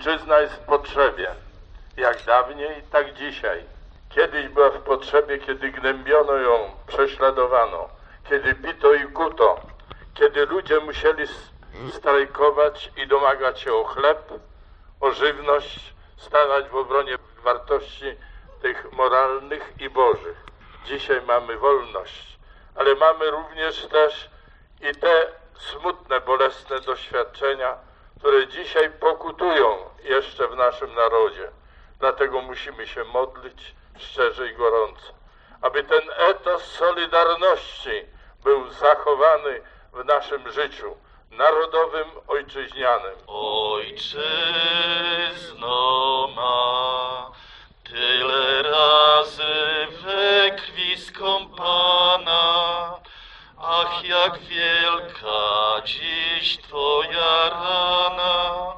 Ojczyzna jest w potrzebie. Jak dawniej, tak dzisiaj. Kiedyś była w potrzebie, kiedy gnębiono ją, prześladowano, kiedy pito i kuto, kiedy ludzie musieli strajkować i domagać się o chleb, o żywność, stawać w obronie wartości tych moralnych i bożych. Dzisiaj mamy wolność, ale mamy również też i te smutne, bolesne doświadczenia, które dzisiaj pokutują jeszcze w naszym narodzie. Dlatego musimy się modlić szczerze i gorąco, aby ten etos solidarności był zachowany w naszym życiu narodowym, ojczyźnianym. Ojczyzno ma, tyle razy we krwi skąpana, ach, jak wielka dziś Twoja rana,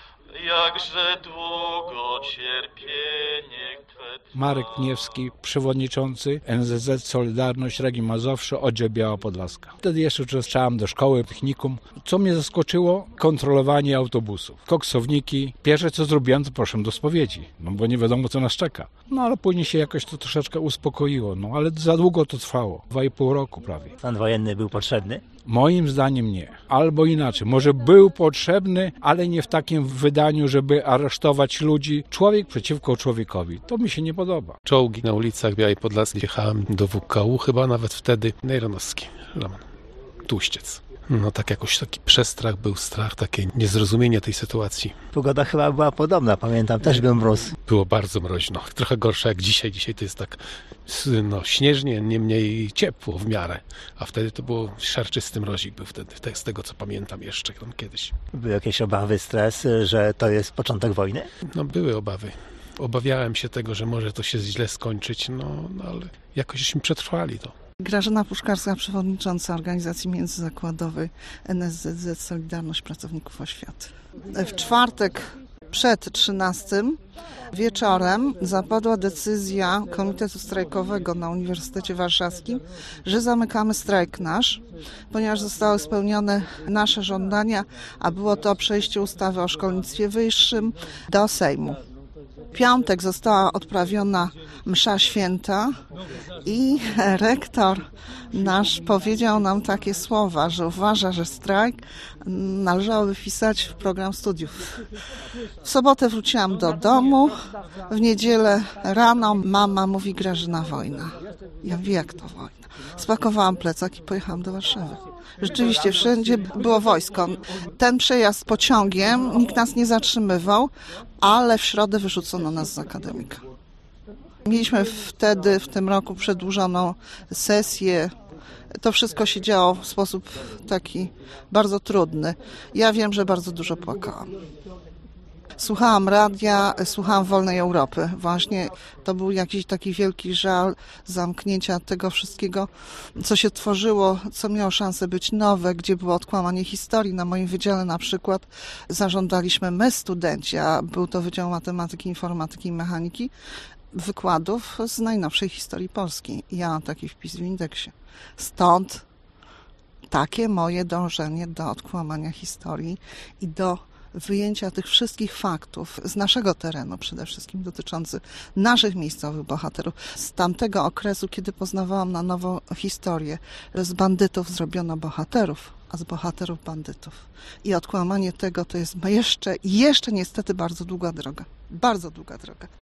jakże długo cierpienie Twe trwa. Marek Pniewski, przewodniczący NSZZ Solidarność Region Mazowsze, oddział Biała Podlaska. Wtedy jeszcze uczęszczałem do szkoły, technikum. Co mnie zaskoczyło? Kontrolowanie autobusów. Koksowniki. Pierwsze co zrobiłem, to poszedłem do spowiedzi, bo nie wiadomo co nas czeka. Ale później się jakoś to troszeczkę uspokoiło, ale za długo to trwało. 2,5 roku prawie. Stan wojenny był potrzebny? Moim zdaniem nie. Albo inaczej. Może był potrzebny, ale nie w takim wydaniu, żeby aresztować ludzi. Człowiek przeciwko człowiekowi. To mi się nie podoba. Czołgi na ulicach Białej Podlaskiej. Jechałem do WKU chyba nawet wtedy. Nejronowski, Roman, Tłuściec. Tak jakoś taki przestrach był, strach, takie niezrozumienie tej sytuacji. Pogoda chyba była podobna, pamiętam, też był mróz. Było bardzo mroźno, trochę gorsze jak dzisiaj. Dzisiaj to jest tak śnieżnie, niemniej ciepło w miarę. A wtedy to było szarczysty mrozik był wtedy, z tego co pamiętam jeszcze kiedyś. Były jakieś obawy, stres, że to jest początek wojny? Były obawy. Obawiałem się tego, że może to się źle skończyć, ale jakoś żeśmy przetrwali to. Grażyna Puszkarska, przewodnicząca organizacji międzyzakładowej NSZZ Solidarność Pracowników Oświaty. W czwartek przed 13 wieczorem zapadła decyzja Komitetu Strajkowego na Uniwersytecie Warszawskim, że zamykamy strajk nasz, ponieważ zostały spełnione nasze żądania, a było to przejście ustawy o szkolnictwie wyższym do Sejmu. W piątek została odprawiona msza święta i rektor nasz powiedział nam takie słowa, że uważa, że strajk należałoby wpisać w program studiów. W sobotę wróciłam do domu, w niedzielę rano mama mówi: Grażyna, wojna. Ja mówię: jak to wojna? Spakowałam plecak i pojechałam do Warszawy. Rzeczywiście wszędzie było wojsko. Ten przejazd pociągiem, nikt nas nie zatrzymywał, ale w środę wyrzucono nas z akademika. Mieliśmy wtedy, w tym roku, przedłużoną sesję. To wszystko się działo w sposób taki bardzo trudny. Ja wiem, że bardzo dużo płakałam. Słuchałam radia, słuchałam Wolnej Europy. Właśnie to był jakiś taki wielki żal zamknięcia tego wszystkiego, co się tworzyło, co miało szansę być nowe, gdzie było odkłamanie historii. Na moim wydziale na przykład zażądaliśmy my, studenci, a był to Wydział Matematyki, Informatyki i Mechaniki, wykładów z najnowszej historii Polski. Ja mam taki wpis w indeksie. Stąd takie moje dążenie do odkłamania historii i do wyjęcia tych wszystkich faktów z naszego terenu, przede wszystkim dotyczących naszych miejscowych bohaterów, z tamtego okresu, kiedy poznawałam na nowo historię. Z bandytów zrobiono bohaterów, a z bohaterów bandytów. I odkłamanie tego to jest jeszcze niestety bardzo długa droga. Bardzo długa droga.